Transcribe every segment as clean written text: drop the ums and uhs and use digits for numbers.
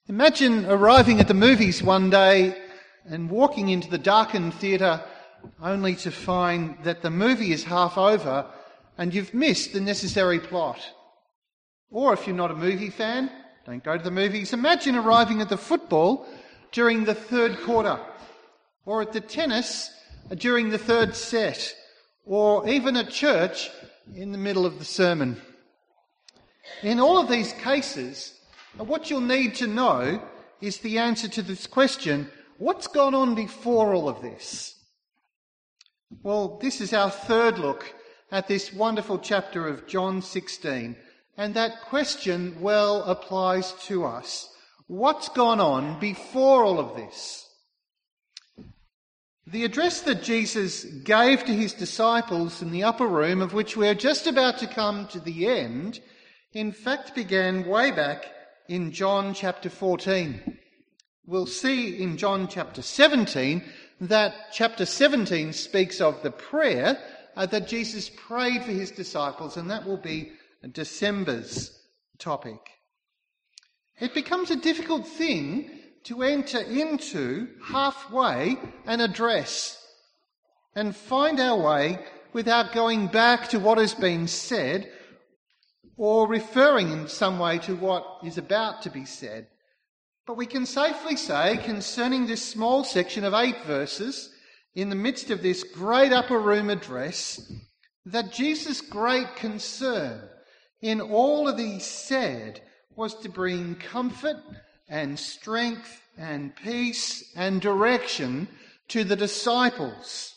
Imagine arriving at the movies one day and walking into the darkened theatre only to find that the movie is half over and you've missed the necessary plot. Or if you're not a movie fan, don't go to the movies. Imagine arriving at the football during the third quarter, or at the tennis during the third set, or even at church in the middle of the sermon. In all of these cases, what you'll need to know is the answer to this question: what's gone on before all of this? Well, this is our third look at this wonderful chapter of John 16, and that question well applies to us. What's gone on before all of this? The address that Jesus gave to his disciples in the upper room, of which we're just about to come to the end, in fact began way back in John chapter 14. We'll see in John chapter 17 that chapter 17 speaks of the prayer that Jesus prayed for his disciples, and that will be December's topic. It becomes a difficult thing to enter into halfway an address and find our way without going back to what has been said or referring in some way to what is about to be said. But we can safely say concerning this small section of 8 verses in the midst of this great upper room address that Jesus' great concern in all that he said was to bring comfort and strength and peace and direction to the disciples.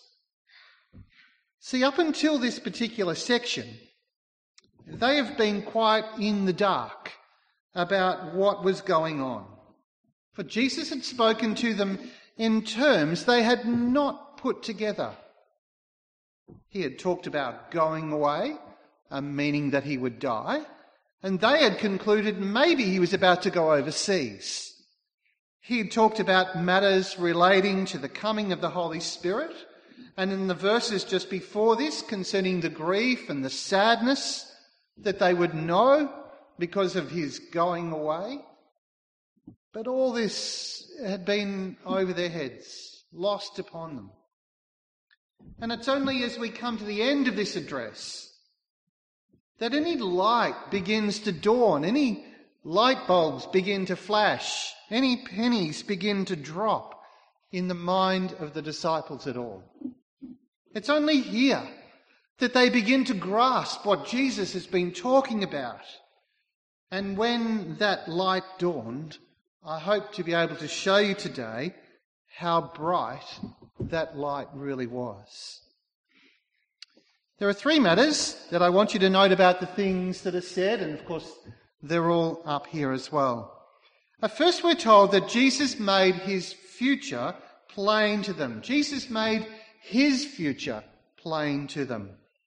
See, up until this particular section, they have been quite in the dark about what was going on. For Jesus had spoken to them in terms they had not put together. He had talked about going away, meaning that he would die, and they had concluded maybe he was about to go overseas. He had talked about matters relating to the coming of the Holy Spirit, and in the verses just before this concerning the grief and the sadness that they would know because of his going away. But all this had been over their heads, lost upon them. And it's only as we come to the end of this address that any light begins to dawn, any light bulbs begin to flash, any pennies begin to drop in the mind of the disciples at all. It's only here that they begin to grasp what Jesus has been talking about. And when that light dawned, I hope to be able to show you today how bright that light really was. There are 3 matters that I want you to note about the things that are said, and of course they're all up here as well. First, we're told that Jesus made his future plain to them. Jesus made his future plain to them.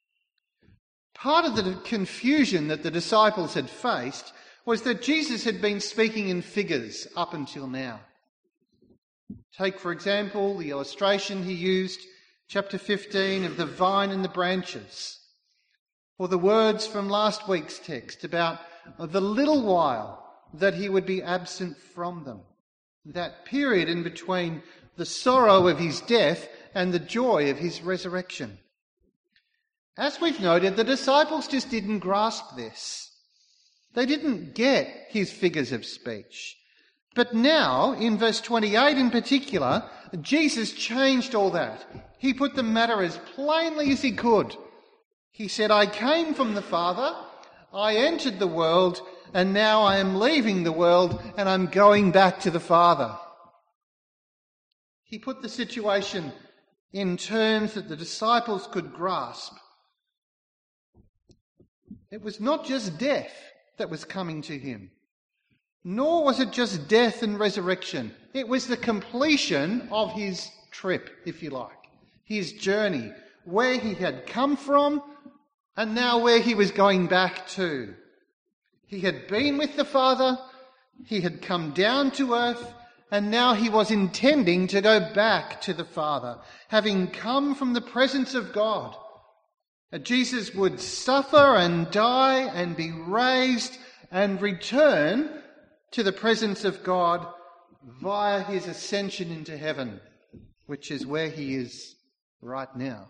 Part of the confusion that the disciples had faced was that Jesus had been speaking in figures up until now. Take, for example, the illustration he used, chapter 15, of the vine and the branches, or the words from last week's text about the little while that he would be absent from them, that period in between the sorrow of his death and the joy of his resurrection. As we've noted, the disciples just didn't grasp this. They didn't get his figures of speech. But now, in verse 28 in particular, Jesus changed all that. He put the matter as plainly as he could. He said, I came from the Father, I entered the world, and now I am leaving the world and I'm going back to the Father. He put the situation in terms that the disciples could grasp. It was not just death that was coming to him, nor was it just death and resurrection. It was the completion of his trip, if you like, his journey, where he had come from and now where he was going back to. He had been with the Father, he had come down to earth, and now he was intending to go back to the Father, having come from the presence of God. Jesus would suffer and die and be raised and return to the presence of God via his ascension into heaven, which is where he is right now.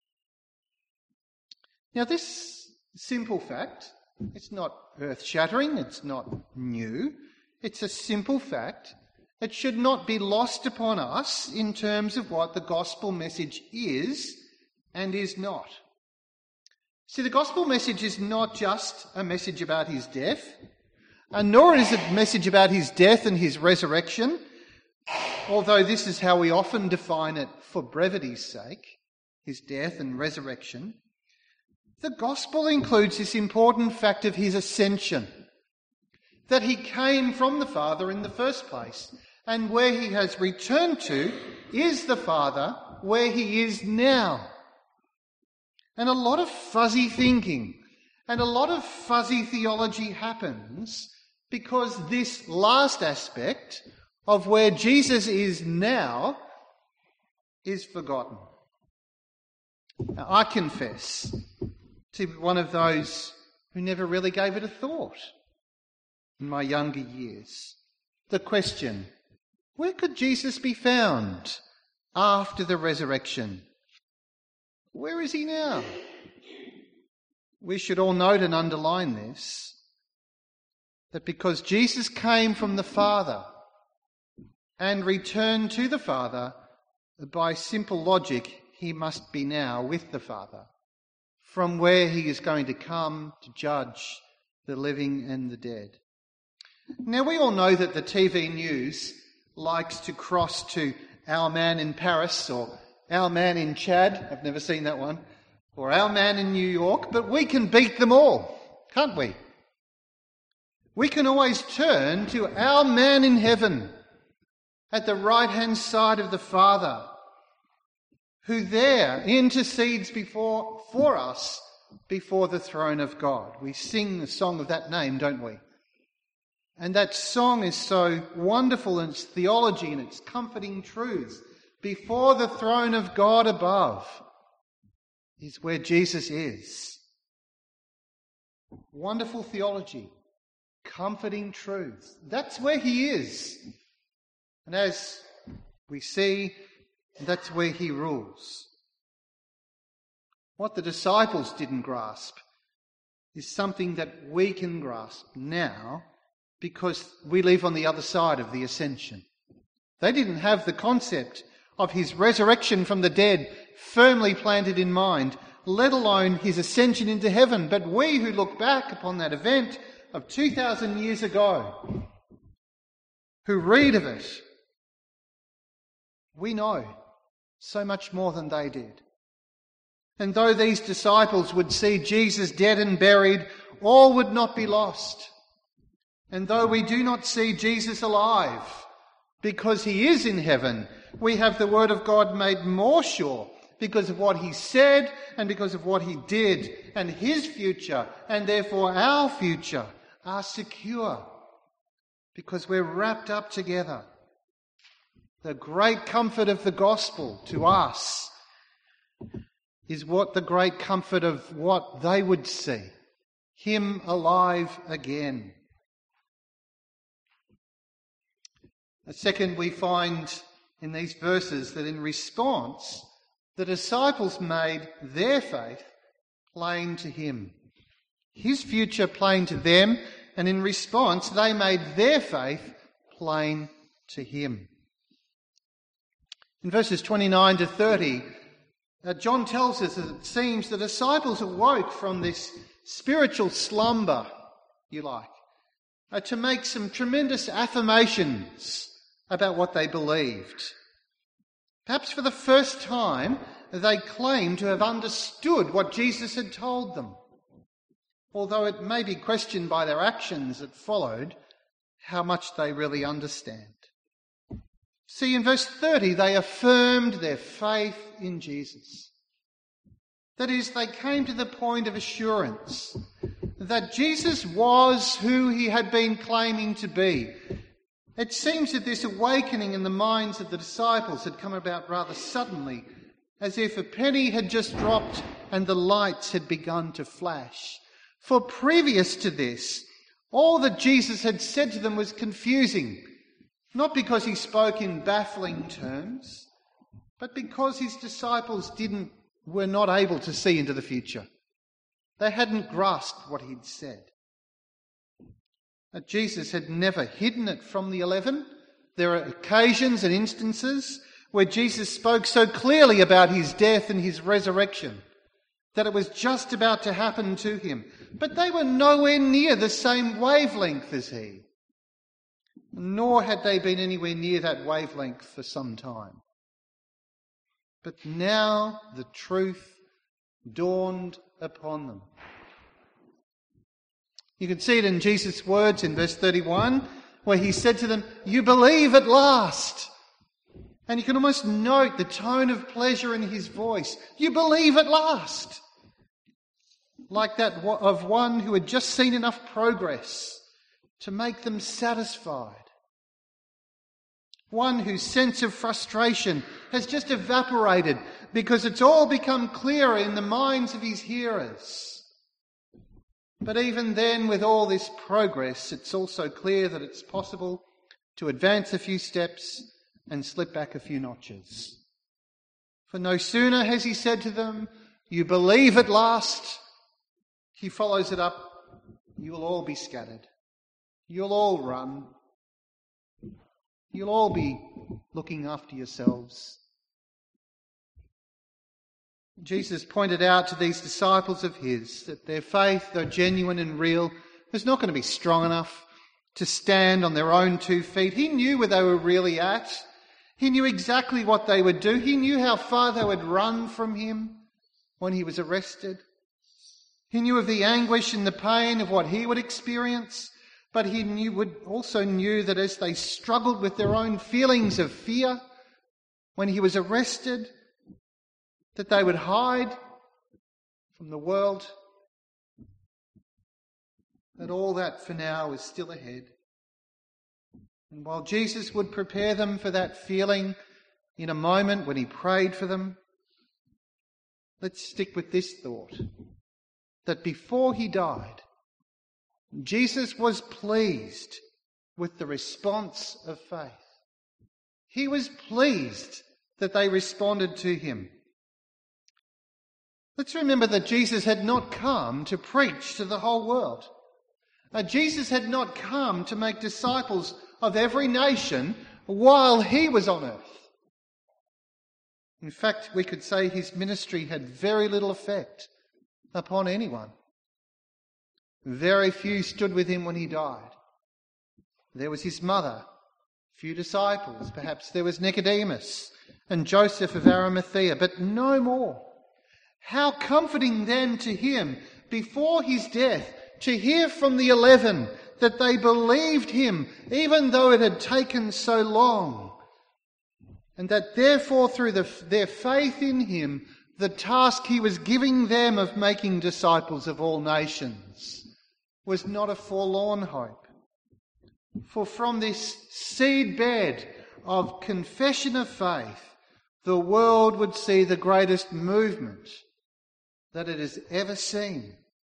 Now, this simple fact, it's not earth-shattering, it's not new, it's a simple fact. It should not be lost upon us in terms of what the gospel message is and is not. See, the gospel message is not just a message about his death, and nor is it a message about his death and his resurrection, although this is how we often define it for brevity's sake, his death and resurrection. The gospel includes this important fact of his ascension, that he came from the Father in the first place, and where he has returned to is the Father, where he is now. And a lot of fuzzy thinking and a lot of fuzzy theology happens because this last aspect of where Jesus is now is forgotten. Now, I confess to be one of those who never really gave it a thought in my younger years. The question, where could Jesus be found after the resurrection? Where is he now? We should all note and underline this, that because Jesus came from the Father and returned to the Father, by simple logic, he must be now with the Father, from where he is going to come to judge the living and the dead. Now, we all know that the TV news likes to cross to Our Man in Paris or Our Man in Chad. I've never seen that one. Or Our Man in New York. But we can beat them all, can't we? We can always turn to Our Man in heaven at the right-hand side of the Father, who there intercedes for us before the throne of God. We sing the song of that name, don't we? And that song is so wonderful in its theology and its comforting truths. Before the throne of God above is where Jesus is. Wonderful theology, comforting truths. That's where he is. And as we see, that's where he rules. What the disciples didn't grasp is something that we can grasp now because we live on the other side of the ascension. They didn't have the concept of his resurrection from the dead firmly planted in mind, let alone his ascension into heaven. But we who look back upon that event of 2,000 years ago, who read of it, we know so much more than they did. And though these disciples would see Jesus dead and buried, all would not be lost. And though we do not see Jesus alive, because he is in heaven, we have the word of God made more sure because of what he said and because of what he did, and his future and therefore our future are secure because we're wrapped up together. The great comfort of the gospel to us is what the great comfort of what they would see, him alive again. Second, we find in these verses that in response, the disciples made their faith plain to him. His future plain to them, and in response, they made their faith plain to him. In verses 29 to 30, John tells us that it seems the disciples awoke from this spiritual slumber, you like, to make some tremendous affirmations about what they believed. Perhaps for the first time, they claimed to have understood what Jesus had told them, although it may be questioned by their actions that followed how much they really understand. See, in verse 30, they affirmed their faith in Jesus. That is, they came to the point of assurance that Jesus was who he had been claiming to be. It seems that this awakening in the minds of the disciples had come about rather suddenly, as if a penny had just dropped and the lights had begun to flash. For previous to this, All that Jesus had said to them was confusing, not because he spoke in baffling terms, but because his disciples were not able to see into the future. They hadn't grasped what he'd said. But Jesus had never hidden it from the 11. There are occasions and instances where Jesus spoke so clearly about his death and his resurrection that it was just about to happen to him. But they were nowhere near the same wavelength as he. Nor had they been anywhere near that wavelength for some time. But now the truth dawned upon them. You can see it in Jesus' words in verse 31, where he said to them, "You believe at last." And you can almost note the tone of pleasure in his voice. You believe at last. Like that of one who had just seen enough progress to make them satisfied. One whose sense of frustration has just evaporated because it's all become clearer in the minds of his hearers. But even then, with all this progress, it's also clear that it's possible to advance a few steps and slip back a few notches. For no sooner has he said to them, "You believe at last," he follows it up, "You'll all be scattered. You'll all run. You'll all be looking after yourselves." Jesus pointed out to these disciples of his that their faith, though genuine and real, was not going to be strong enough to stand on their own 2 feet. He knew where they were really at. He knew exactly what they would do. He knew how far they would run from him when he was arrested. He knew of the anguish and the pain of what he would experience, but he also knew that as they struggled with their own feelings of fear when he was arrested, that they would hide from the world, that all that for now is still ahead. And while Jesus would prepare them for that feeling in a moment when he prayed for them, let's stick with this thought, that before he died, Jesus was pleased with the response of faith. He was pleased that they responded to him. Let's remember that Jesus had not come to preach to the whole world. Jesus had not come to make disciples of every nation while he was on earth. In fact, we could say his ministry had very little effect upon anyone. Very few stood with him when he died. There was his mother, few disciples, perhaps there was Nicodemus and Joseph of Arimathea, but no more. How comforting then to him, before his death, to hear from the 11 that they believed him, even though it had taken so long, and that therefore through their faith in him, the task he was giving them of making disciples of all nations was not a forlorn hope. For from this seedbed of confession of faith, the world would see the greatest movement that it has ever seen.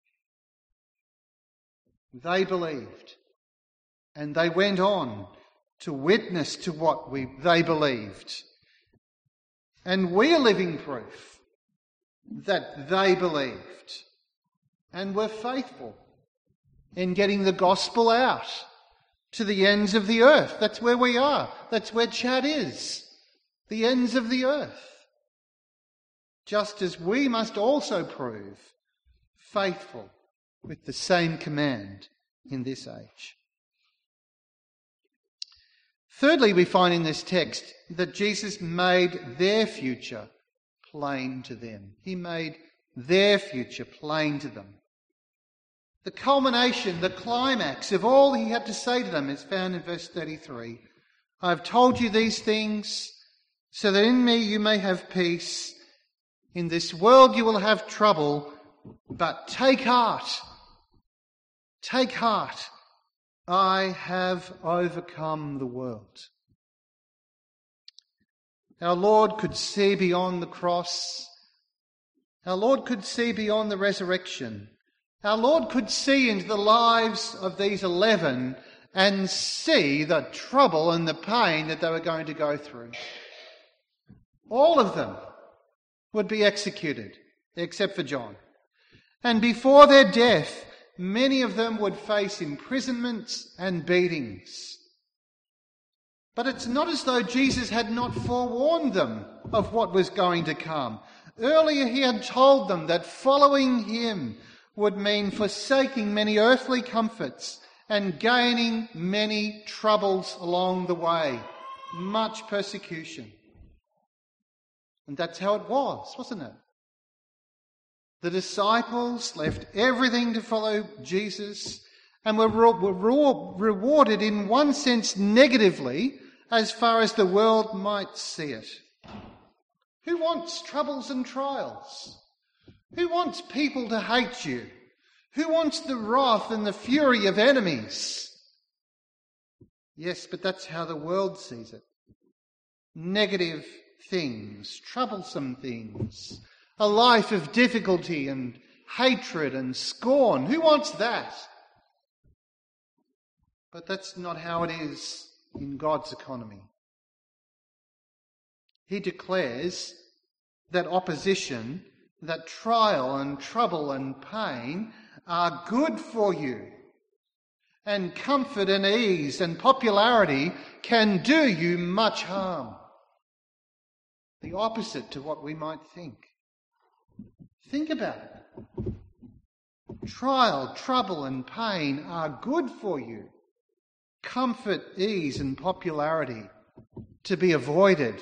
They believed, and they went on to witness to what they believed. And we are living proof that they believed and were faithful in getting the gospel out to the ends of the earth. That's where we are. That's where Chad is. The ends of the earth. Just as we must also prove faithful with the same command in this age. Thirdly, we find in this text that Jesus made their future plain to them. He made their future plain to them. The culmination, the climax of all he had to say to them is found in verse 33. "I have told you these things so that in me you may have peace. In this world you will have trouble, but take heart. Take heart. I have overcome the world." Our Lord could see beyond the cross. Our Lord could see beyond the resurrection Our Lord could see into the lives of these 11 and see the trouble and the pain that they were going to go through. All of them would be executed, except for John. And before their death, many of them would face imprisonments and beatings. But it's not as though Jesus had not forewarned them of what was going to come. Earlier he had told them that following him would mean forsaking many earthly comforts and gaining many troubles along the way, much persecution. And that's how it was, wasn't it? The disciples left everything to follow Jesus and were rewarded in one sense negatively as far as the world might see it. Who wants troubles and trials? Who wants people to hate you? Who wants the wrath and the fury of enemies? Yes, but that's how the world sees it. Negative things, troublesome things, a life of difficulty and hatred and scorn. Who wants that? But that's not how it is in God's economy. He declares that opposition, that trial and trouble and pain are good for you. And comfort and ease and popularity can do you much harm. The opposite to what we might think. Think about it. Trial, trouble and pain are good for you. Comfort, ease and popularity to be avoided.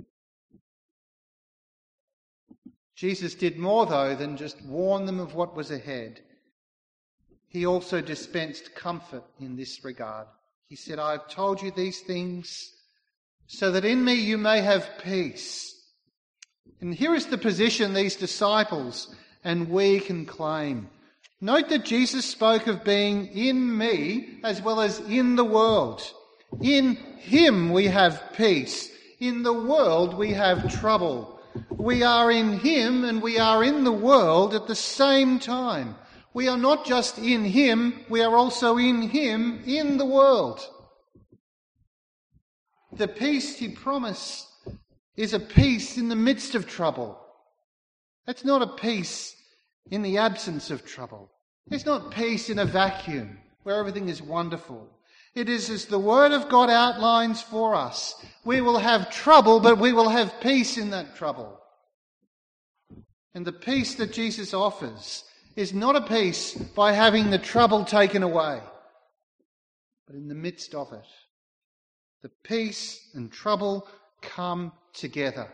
Jesus did more, though, than just warn them of what was ahead. He also dispensed comfort in this regard. He said, I have told you these things so that in me you may have peace. And here is the position these disciples and we can claim. Note that Jesus spoke of being in me as well as in the world. In him we have peace. In the world we have trouble. We are in him and we are in the world at the same time. We are not just in him, we are also in him in the world. The peace he promised is a peace in the midst of trouble. It's not a peace in the absence of trouble. It's not peace in a vacuum where everything is wonderful. It is as the Word of God outlines for us. We will have trouble, but we will have peace in that trouble. And the peace that Jesus offers is not a peace by having the trouble taken away, but in the midst of it. The peace and trouble come together.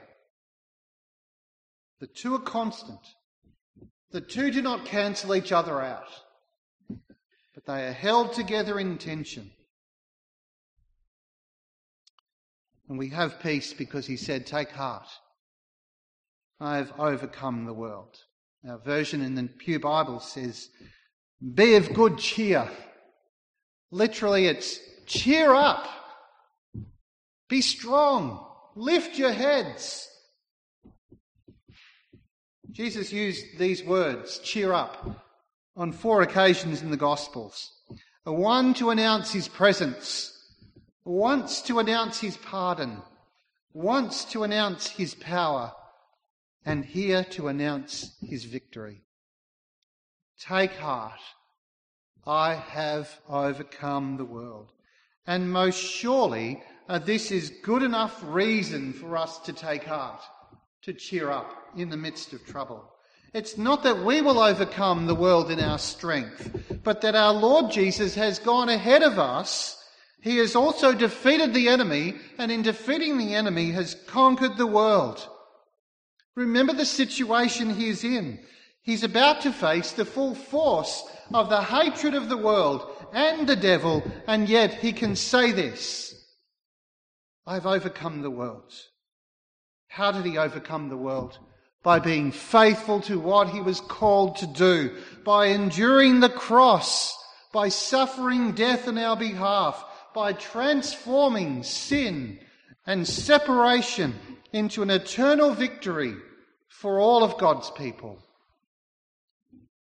The two are constant. The two do not cancel each other out, but they are held together in tension. And we have peace because he said, take heart. I have overcome the world. Our version in the Pew Bible says, be of good cheer. Literally, it's cheer up. Be strong. Lift your heads. Jesus used these words, cheer up, on 4 occasions in the Gospels. One to announce his presence, once to announce his pardon, once to announce his power, and here to announce his victory. Take heart, I have overcome the world. And most surely this is good enough reason for us to take heart, to cheer up in the midst of trouble. It's not that we will overcome the world in our strength, but that our Lord Jesus has gone ahead of us. He has also defeated the enemy, and in defeating the enemy has conquered the world. Remember the situation he is in. He's about to face the full force of the hatred of the world and the devil, and yet he can say this, I've overcome the world. How did he overcome the world? By being faithful to what he was called to do, by enduring the cross, by suffering death on our behalf, by transforming sin and separation into an eternal victory for all of God's people.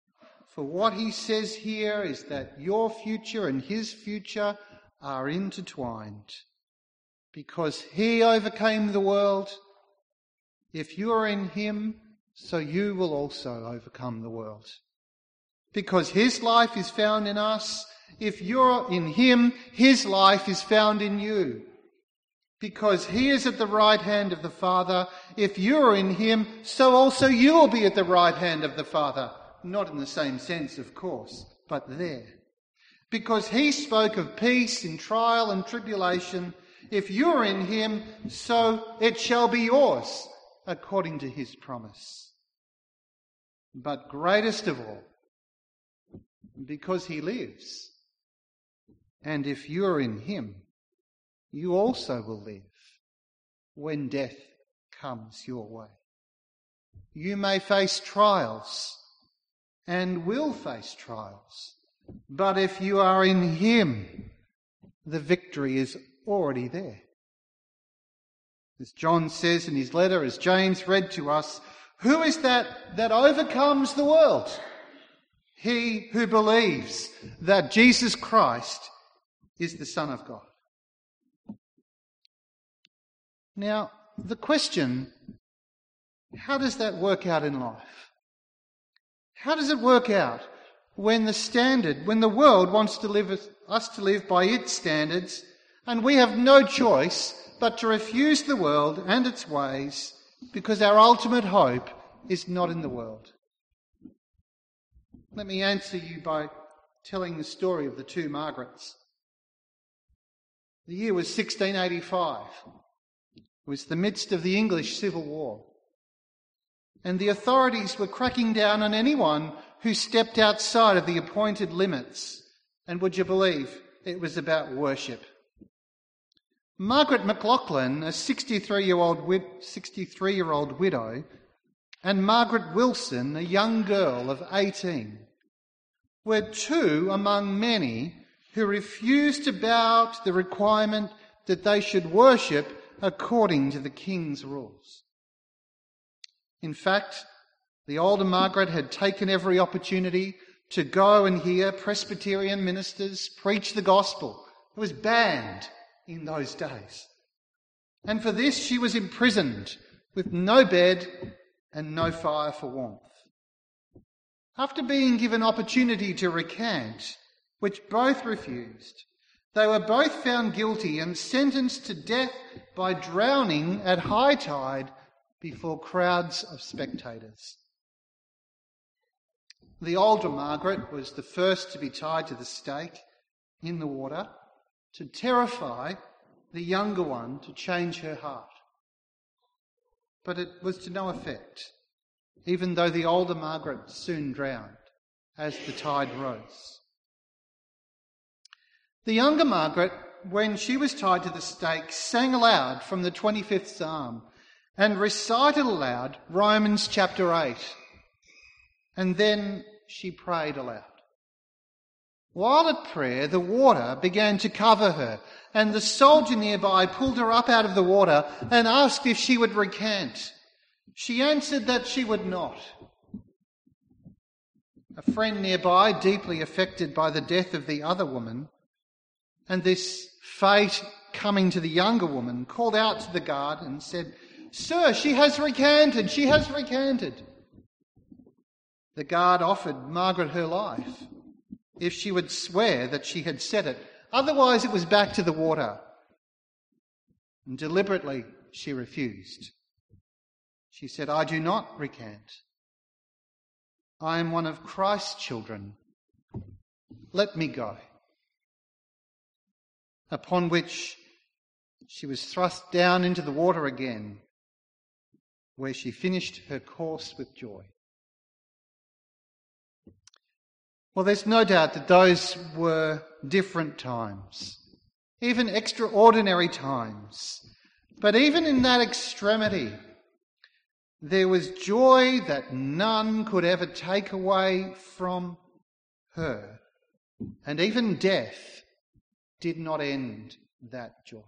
For what he says here is that your future and his future are intertwined. Because he overcame the world, if you are in him, so you will also overcome the world. Because his life is found in us, if you're in him, his life is found in you. Because he is at the right hand of the Father, if you are in him, so also you will be at the right hand of the Father. Not in the same sense, of course, but there. Because he spoke of peace in trial and tribulation, if you are in him, so it shall be yours, according to his promise. But greatest of all, because he lives. And if you are in him, you also will live when death comes your way. You may face trials and will face trials, but if you are in him, the victory is already there. As John says in his letter, as James read to us, who is that overcomes the world? He who believes that Jesus Christ is the Son of God. Now, the question, how does that work out in life? How does it work out when the world wants us to live by its standards, and we have no choice but to refuse the world and its ways because our ultimate hope is not in the world? Let me answer you by telling the story of the two Margarets. The year was 1685. It was the midst of the English Civil War. And the authorities were cracking down on anyone who stepped outside of the appointed limits. And would you believe it was about worship? Margaret McLaughlin, a 63-year-old widow, and Margaret Wilson, a young girl of 18, were two among many who refused to bow to the requirement that they should worship according to the king's rules. In fact, the older Margaret had taken every opportunity to go and hear Presbyterian ministers preach the gospel. It was banned in those days. And for this she was imprisoned with no bed and no fire for warmth. After being given opportunity to recant, which both refused, they were both found guilty and sentenced to death by drowning at high tide before crowds of spectators. The older Margaret was the first to be tied to the stake in the water to terrify the younger one to change her heart. But it was to no effect, even though the older Margaret soon drowned as the tide rose. The younger Margaret, when she was tied to the stake, sang aloud from the 25th Psalm and recited aloud Romans chapter 8. And then she prayed aloud. While at prayer, the water began to cover her, and the soldier nearby pulled her up out of the water and asked if she would recant. She answered that she would not. A friend nearby, deeply affected by the death of the other woman, and this fate coming to the younger woman, called out to the guard and said, "Sir, she has recanted, she has recanted." The guard offered Margaret her life if she would swear that she had said it. Otherwise it was back to the water. And deliberately she refused. She said, "I do not recant. I am one of Christ's children. Let me go." Upon which she was thrust down into the water again, where she finished her course with joy. Well, there's no doubt that those were different times, even extraordinary times. But even in that extremity, there was joy that none could ever take away from her. And even death did not end that joy.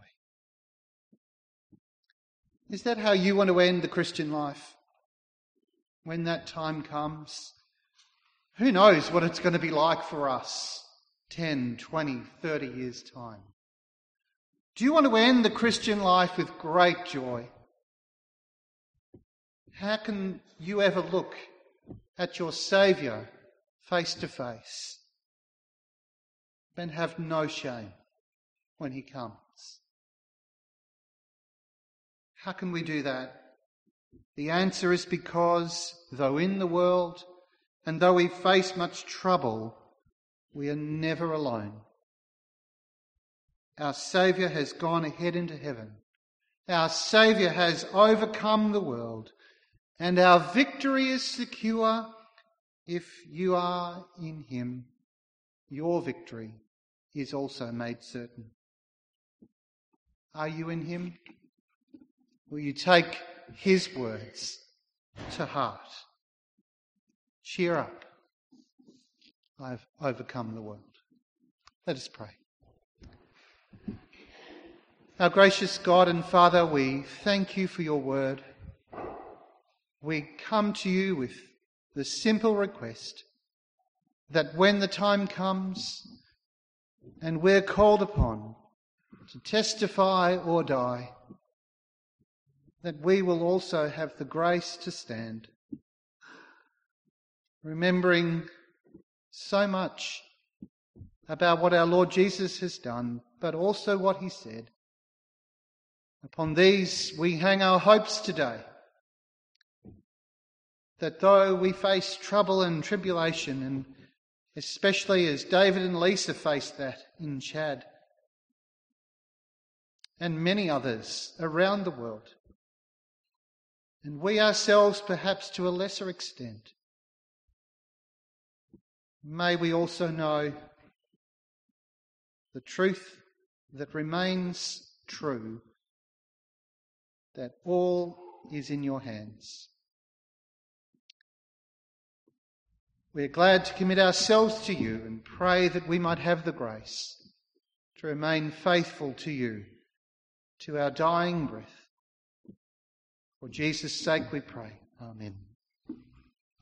Is that how you want to end the Christian life? When that time comes, Who knows what it's going to be like for us 10, 20, 30 years' time? Do you want to end the Christian life with great joy? How can you ever look at your Saviour face to face and have no shame when he comes? How can we do that? The answer is because, though in the world and though we face much trouble, we are never alone. Our Saviour has gone ahead into heaven. Our Saviour has overcome the world, and our victory is secure. If you are in him, your victory is also made certain. Are you in him? Will you take his words to heart? Cheer up. I've overcome the world. Let us pray. Our gracious God and Father, we thank you for your word. We come to you with the simple request that when the time comes and we're called upon to testify or die, that we will also have the grace to stand, remembering so much about what our Lord Jesus has done, but also what he said. Upon these we hang our hopes today, that though we face trouble and tribulation, and especially as David and Lisa faced that in Chad, and many others around the world, and we ourselves perhaps to a lesser extent, may we also know the truth that remains true, that all is in your hands. We are glad to commit ourselves to you and pray that we might have the grace to remain faithful to you, to our dying breath. For Jesus' sake we pray. Amen.